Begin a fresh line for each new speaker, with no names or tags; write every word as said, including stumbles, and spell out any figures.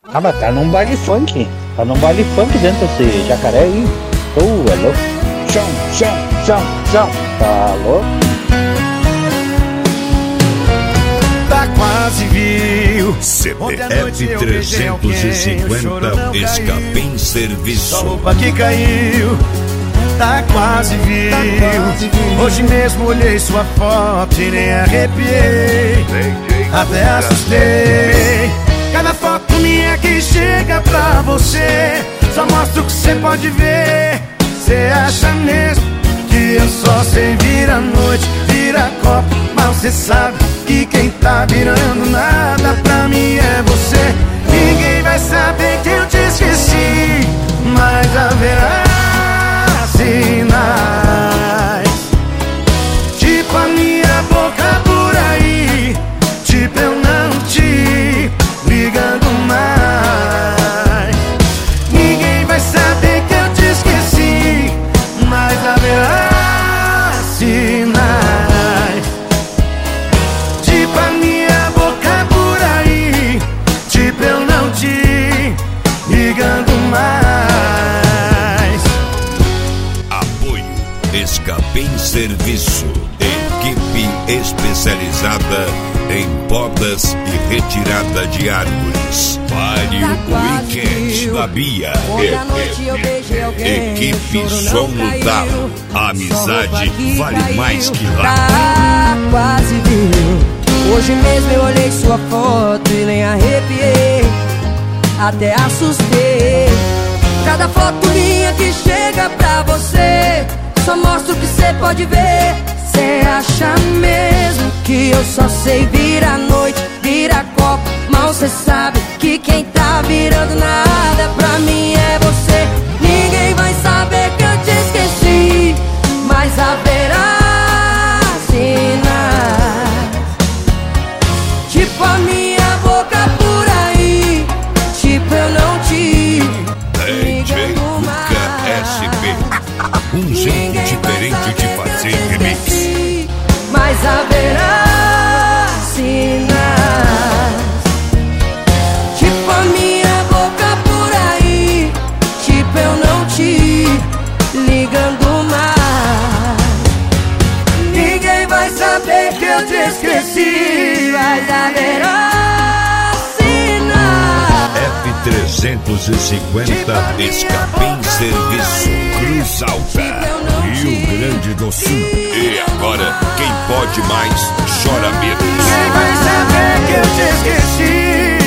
Ah, mas tá num baile funk. Tá num baile funk dentro desse jacaré aí. Tô, é louco. Chão, chão, chão, chão. Tá louco?
Tá quase viu.
C P F trezentos e cinquenta Escapim Serviço.
Só roupa que caiu. Tá quase viu. Hoje mesmo olhei sua foto e nem arrepiei. Até assustei. Cada foto minha que chega pra você só mostra o que cê pode ver. Cê acha mesmo que eu só sei vir à noite, vira copo, mas cê sabe que quem tá virando nada pra mim é você. Ninguém vai saber que eu te esqueci, mas haverá sinais, tipo a minha boca por aí, tipo eu não te ligando mais. Ninguém vai saber que eu te esqueci, mas haverá sinais, tipo a minha boca por aí, tipo eu não te ligando mais.
Escapim Serviço, equipe especializada em podas e retirada de árvores. Pare o weekend da Bia. Equipe Soludal, a amizade vale mais que lá.
Tá quase viu. Hoje mesmo eu olhei sua foto e nem arrepiei, até assustei. Cada foto minha que chega pra você só mostra o que cê pode ver. Cê acha mesmo que eu só sei virar noite, virar copo, mal cê sabe que quem tá virando nada pra mim é você. Ninguém vai saber que eu te esqueci, mas haverá sinais, tipo a minha boca por aí, tipo eu não te
D J Luca S P, um jeito diferente de fazer remix.
Mas haverá sinais, tipo a minha boca por aí, tipo eu não te ligando mais. Ninguém vai saber que eu te esqueci, mas haverá sinais.
F trezentos e cinquenta Escapim Serviço, Cruz Alta, Rio Grande do Sul. E agora, quem pode mais, chora menos.
Ninguém vai saber que eu te esqueci,